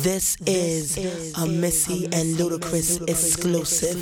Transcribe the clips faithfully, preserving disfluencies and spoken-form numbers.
This is a Missy and Ludacris exclusive.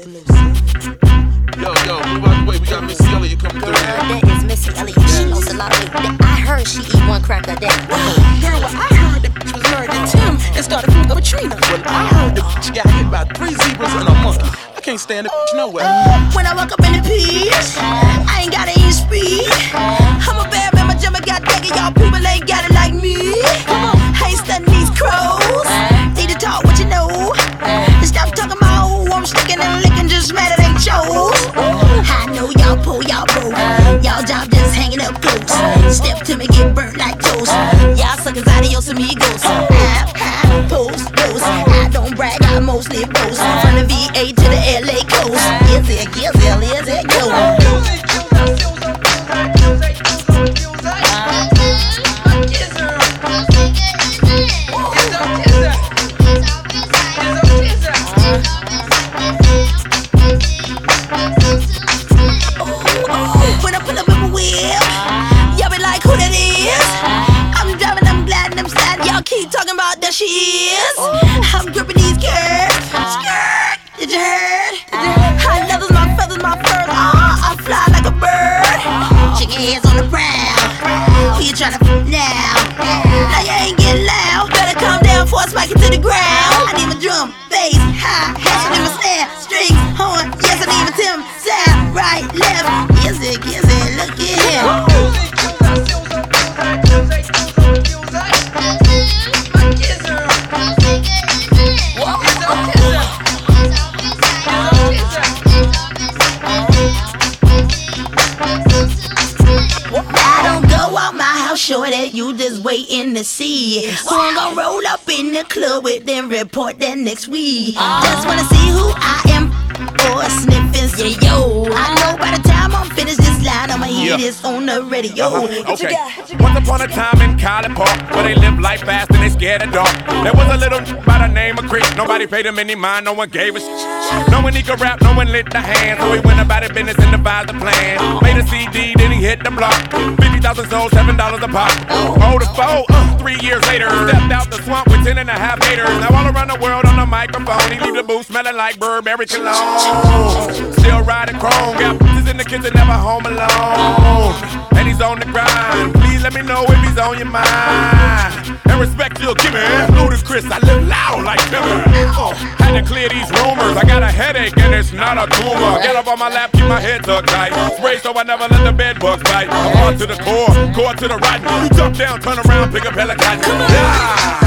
Yo, yo, move out the way. We got Missy Elliott coming through. Girl, that is Missy Elliott. She lost a lot of weight. I heard she eat one crack a day. Girl, well, I heard that bitch was married to Tim and started from Katrina. Well, I heard that bitch got hit by three zebras and a monkey. I can't stand the bitch no way. When I woke up in the peach, I ain't gotta eat speed. I'm a bad man, my jumper got dagger. Y'all people ain't got it like me. I ain't studying these crows. Need to talk what you know. And stop talking about who I'm sticking and licking, just mad it ain't chose. I know y'all pull, y'all broke. Y'all job just hanging up close. Step to me, get burnt like toast. Y'all suckers adios amigos. I, I post those. I don't brag, I mostly boast. From the V A to the L A coast. Is it, is it, is it, go. When I pull up in my wheel, y'all be like, who that is? I'm driving, I'm gliding, I'm sliding. Y'all keep talking about that she is. I'm gripping these curves. Skirt, did you heard? High levels, my feathers, my fur. Ah, I fly like a bird. Chicken heads on the ground. Who you tryna f now? Now you ain't getting loud. Better calm down before I spike it to the ground. I need my drum, bass, hi, hats, I need my snare, strings, horn. Yes, I need my Tim, sound, right, left. Yes, it, yes, it, look at him. I don't go out my house, sure that you just waiting to see who I'm gonna roll up in the club with, then report that next week. Just wanna see who I am or sniffing, say yo. I know by the time I'm finished this line, I'ma hear Yeah. this on the radio. Uh-huh. Okay. Once upon a time in College Park, where they live life fast and they scared of dark. There was a little by the name of Chris. Nobody paid him any mind, no one gave a shit. No one he could rap, no one lit the hand. So he went about his business and devised a plan. Made a C D, then he hit the block. Fifty thousand sold, seven dollars a pop. Oh, the foe, uh, three years later, stepped out the swamp with ten and a half haters. Now all around the world on the microphone, he leave the booth smelling like Burberry cologne. Still riding chrome, got bitches in the kitchen, never home alone. And he's on the grind. Please let me know if he's on your mind. And respect you'll give me. Ludacris, I live loud like Timber. Uh, had to clear these rumors. I got a headache and it's not a tumor. Get up on my lap, keep my head tucked tight. Spray so I never let the bed bugs bite. I'm on to the core, core to the right. You jump down, turn around, pick up hella cotton. Yeah.